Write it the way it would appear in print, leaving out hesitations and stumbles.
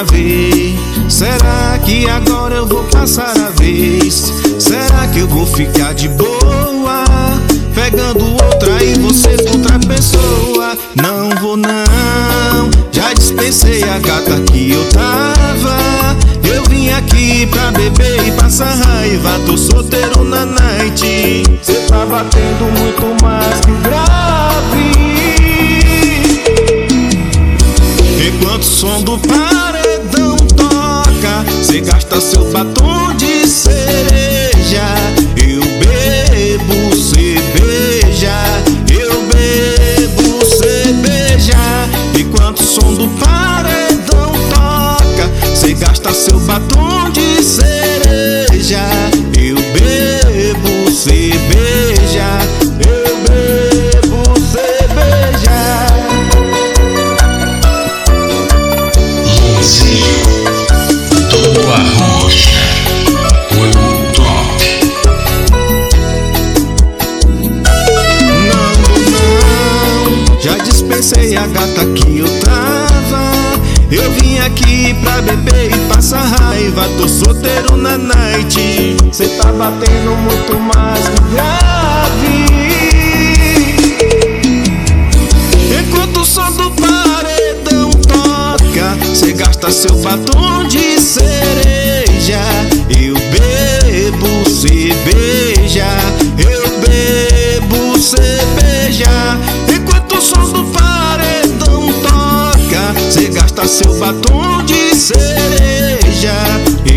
ver. Será que agora eu vou passar a vez? Será que eu vou ficar de boa, pegando outra e você com outra pessoa? Não vou não, já dispensei a gata que eu tava. Eu vim aqui pra beber e passar raiva, tô solteiro na night. Cê tá batendo muito mais que o grave. Enquanto o som do paredão toca, cê gasta seu batom de cereja. Eu bebo cerveja, eu bebo cerveja. Enquanto o som do paredão toca, cê gasta seu batom de cereja. Eu bebo cerveja, eu bebo cerveja. Toa Rocha, o top. Não, já dispensei a gata que eu tava. Eu vim aqui pra beber e passar raiva, tô solteiro na night. Cê tá batendo muito mais que o grave. Enquanto o som do paredão toca, cê gasta seu batom de cereja. Eu bebo cerveja, eu bebo cerveja. Enquanto o som do paredão toca, cê gasta seu batom de cereja.